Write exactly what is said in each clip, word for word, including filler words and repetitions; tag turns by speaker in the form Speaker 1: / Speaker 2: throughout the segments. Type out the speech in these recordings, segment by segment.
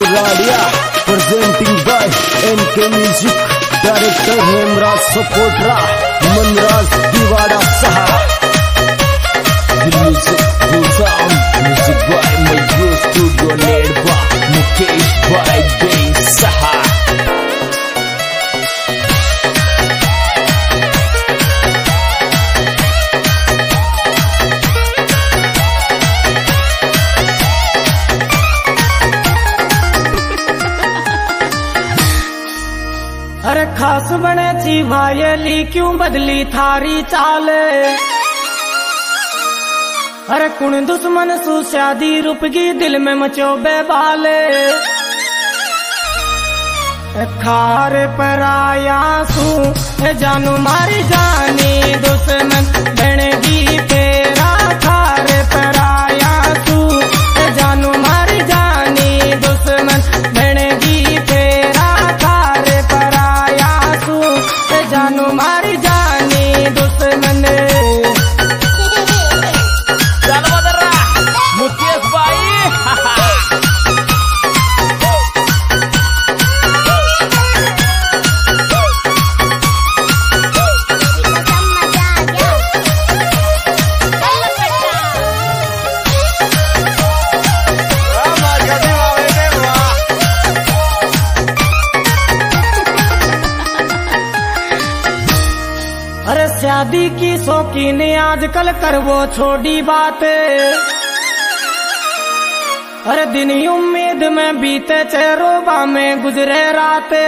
Speaker 1: Radia, presenting by N K Music, director Hemraj Sapotra, Manraj Diwada Saha. The music goes on, music by Mayur Studio led by Mukesh by Bey Saha.
Speaker 2: अरे खास बने थी भायली क्यों बदली थारी चाले। अरे कुण दुश्मन सु शादी रुपगी दिल में मचो बेबाले। खार पर आया सू जानू मारी जानी दुश्मन बनगी तेरा। खार पर आया सू जानू मारी जानी दुश्मन बनगी तेरा। खार पर आया सू जानू मारी जानी दुश्मन।
Speaker 1: मुकेश भाई
Speaker 2: अरे शादी की शौकीन आजकल कर वो छोटी बातें। अरे दिन उम्मीद में बीते चेहरोबा में गुजरे राते।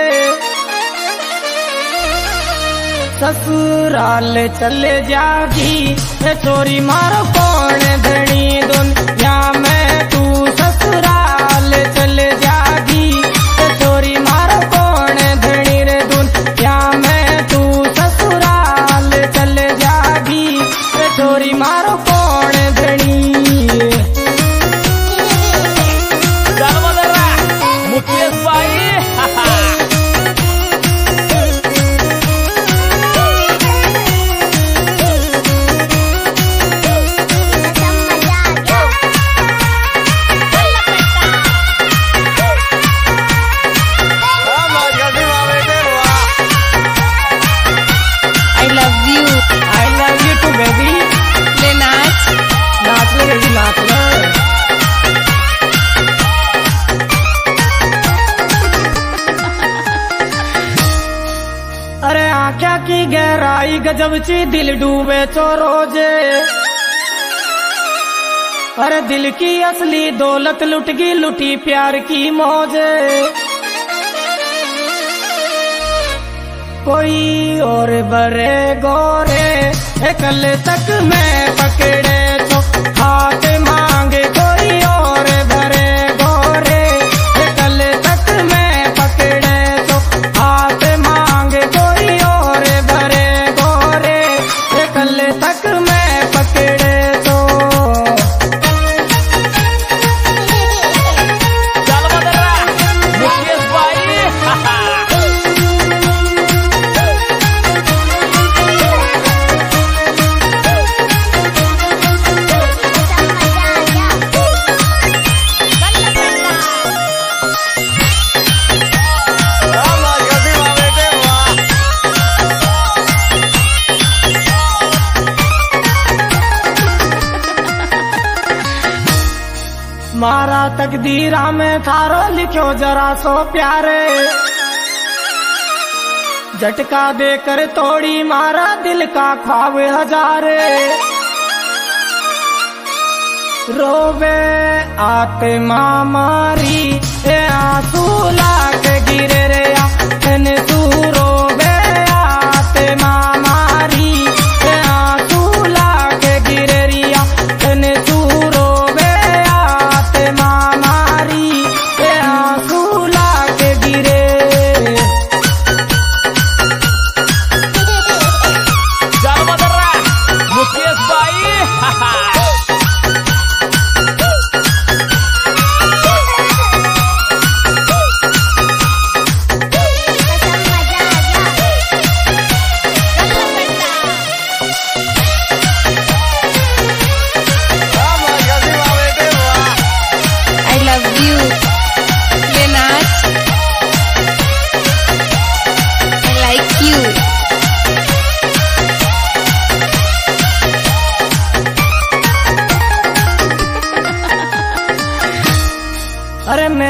Speaker 2: ससुराल चले जागी चोरी मारो कौन धनी दुनिया में। तू ससुराल चले जागी चोरी मारो कौन धनी रे दुनिया में। तू ससुराल चले जागी चोरी मारो कौन धनी।
Speaker 1: मुकेश भाई
Speaker 2: I love you, I love you too baby। ले नाच नाच ले बेबी नाच ले। अरे आँखा की गहराई गजब ची दिल डूबे तो रोजे। अरे दिल की असली दौलत लुट गई लुटी प्यार की मौजे। कोई और बरे गोरे कल तक मैं पकड़े तो हाथ मांगे। कोई और बरे गोरे कल तक मैं पकड़े तो हाथ मांगे। कोई और बरे गोरे कल तक मैं पकड़े तो।
Speaker 1: मुकेश भाई
Speaker 2: मारा तकदीरा में थारो लिखो जरा सो प्यारे। झटका देकर तोड़ी मारा दिल का ख्वाब हजारे। रोवे आत्मा मारी ए आंसू लाग गिरे रे आखन तू। रोवे आत्मा मारी ए आंसू लाग गिरे रे आखन तू। रोवे आत्मा मारी ए आंसू लाग गिरे।
Speaker 1: मुकेश भाई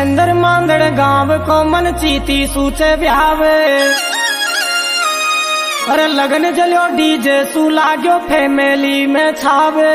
Speaker 2: महेंद्र मांगड़ गांव को मन चीती सूचे ब्यावे। अरे लगन जलियो डीजे सू लाग्यो फैमिली में छावे।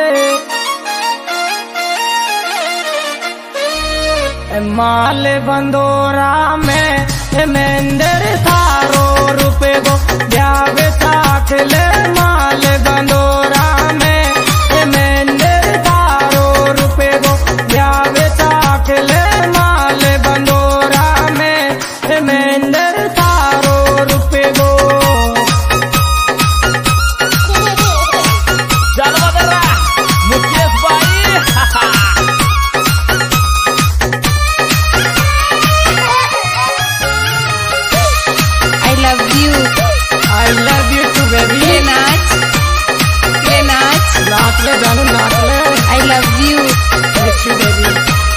Speaker 2: माल बंदोरा में महेंद्र थारो रुपए गो ब्यावे साथ ले। माल बंदोरा में महेंद्र थारो रुपए गो ब्यावे साथ ले। माल बंदोरा में महेंद्र थारो रुपए गो।
Speaker 1: मुकेश भाई
Speaker 3: I love you.
Speaker 2: I love you too baby।
Speaker 3: ले नाच, ले नाच।
Speaker 2: नाच ले जानू नाच ले।
Speaker 3: I love you.
Speaker 2: Miss you baby।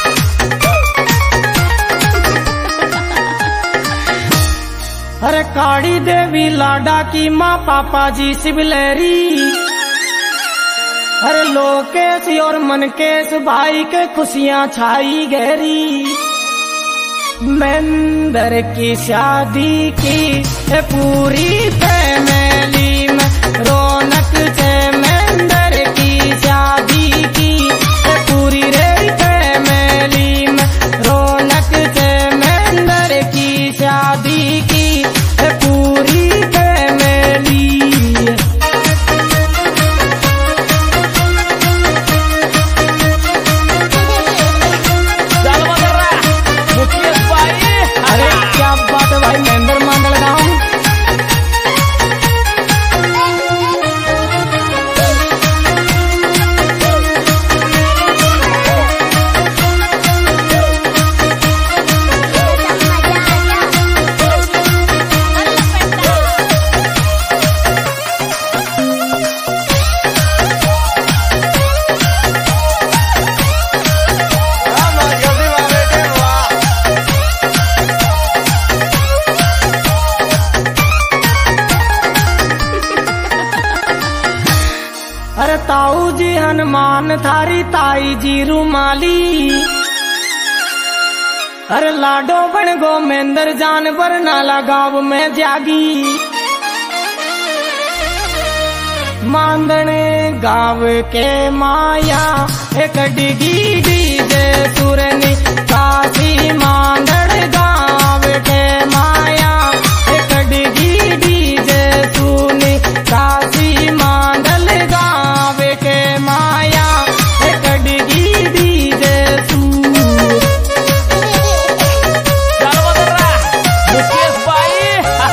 Speaker 2: अरे काड़ी देवी लाडा की माँ पापा जी शिवलेरी। अरे लोकेश और मनकेश भाई के खुशियाँ छाई गहरी। महेंद्र की शादी की है पूरी फैमिली में रौनक से। महेंद्र की शादी की है पूरी रे फैमिली में रौनक से। महेंद्र की शादी की है पूरी फैमिली।
Speaker 1: मुकेश भाई
Speaker 2: अरे क्या बात है भाई महेंद्र मांगल गाँव। अरे ताऊ जी हनुमान थारी ताई जी रुमाली। अरे लाडो बन गो महेंद्र जानवर नाला गाँव में जागी। मांदने गाँव के माया एक डिगी डीजे सुरनी काशी। मांदड़ गाँव के माया एक डिगी डीजे सुनी काशी। मांडल गाँव के माया एक डिगी डीजे सू।
Speaker 1: मुकेश भाई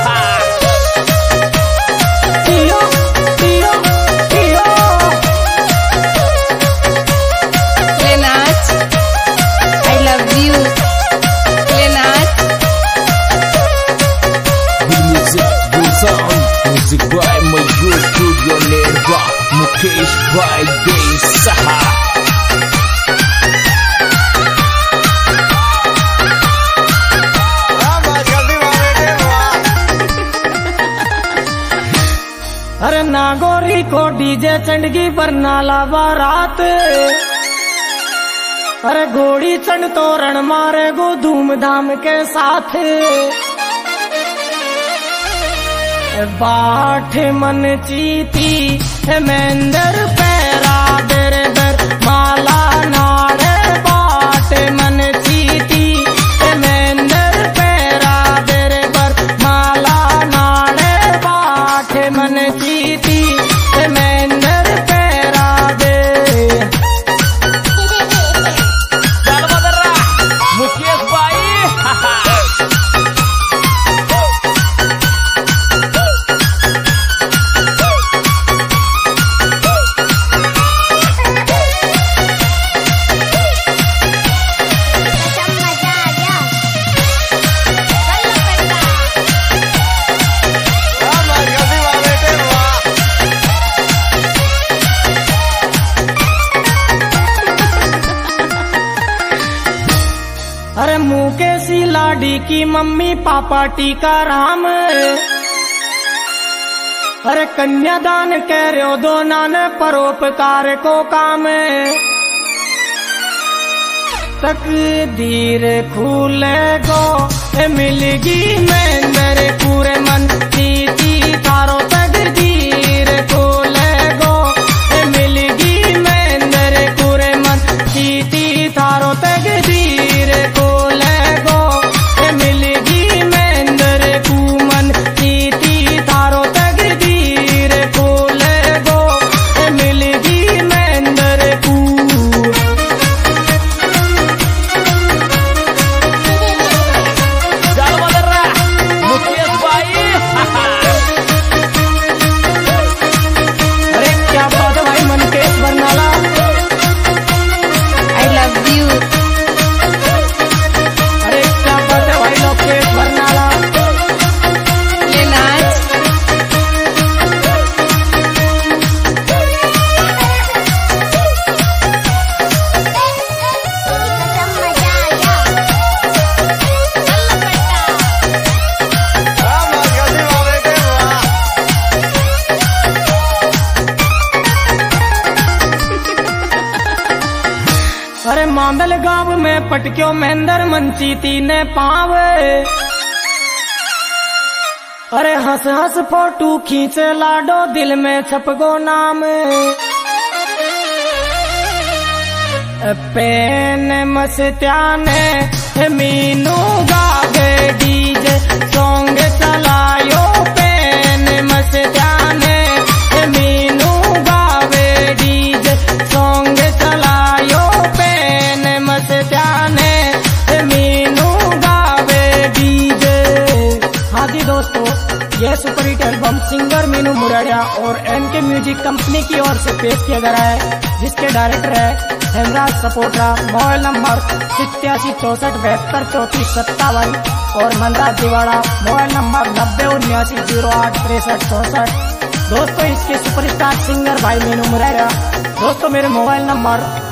Speaker 2: पियो पियो पियो।
Speaker 3: ले नाच। I love you. ले नाच।
Speaker 1: Music good sound music by Mayur studio लेरवा मुकेश भाई बेसहा।
Speaker 2: अरे नागौरी को डीजे चंडगी पर नाला बारात। अरे घोड़ी चंड तोरण मारे गो धूमधाम के साथ। बाट मन चीती है महेंद्र पैरा दर दर माला नारे। बाट मन चीती है महेंद्र पैरा दर दर माला नारे। बाट मन चीती है महेंद्र पैरा दे।
Speaker 1: मुकेश भाई
Speaker 2: अरे मुकेशी लाडी की मम्मी पापा टीका राम। अरे कन्यादान कह रहे हो दो नान परोपकार को काम। तकदीर खुले गो मिलगी मैं मेरे पूरे मन सीती तारो तकदीर खुले गो मिलगी मैं मेरे पूरे मन सीती तारो तकदीर खुले गो मिलगी मैं मेरे पूमन सीती तारो तकदीर खुले गो मिलगी मैं मेरे पू
Speaker 1: मुकेश भाई
Speaker 2: अरे क्या बात है भाई मनकेश बरनाला
Speaker 3: I love you.
Speaker 2: अरे क्या बात है भाई लोकेश बरनाला
Speaker 3: ले नाच
Speaker 2: अरे मांदल गांव में पटक्यो महेंद्र मनसीती ने पावे अरे हंस हंस फोटू खींच लाडो दिल में छपगो नाम पेन मस्त्याने मीनू गावे डीजे सॉन्ग चलायो पेन मस्त्याने मीनू गावे डीजे सॉन्ग चलायो पेन मस्त्याने मीनू गावे डीजे। हाँ जी दोस्तों, यह super hit album singer Meenu Muraria और एनके म्यूजिक कंपनी की ओर से पेश किया जा रहा है, जिसके डायरेक्टर है हेमराज सपोट्रा। मोबाइल नंबर सिक्यासी चौसठ बहत्तर चौतीस सत्तावन और मनराज दिवाड़ा मोबाइल नंबर नब्बे उन्यासी जीरो आठ तिरसठ चौसठ। दोस्तों इसके सुपरस्टार सिंगर भाई मीनू मुरारिया। दोस्तों मेरे मोबाइल नंबर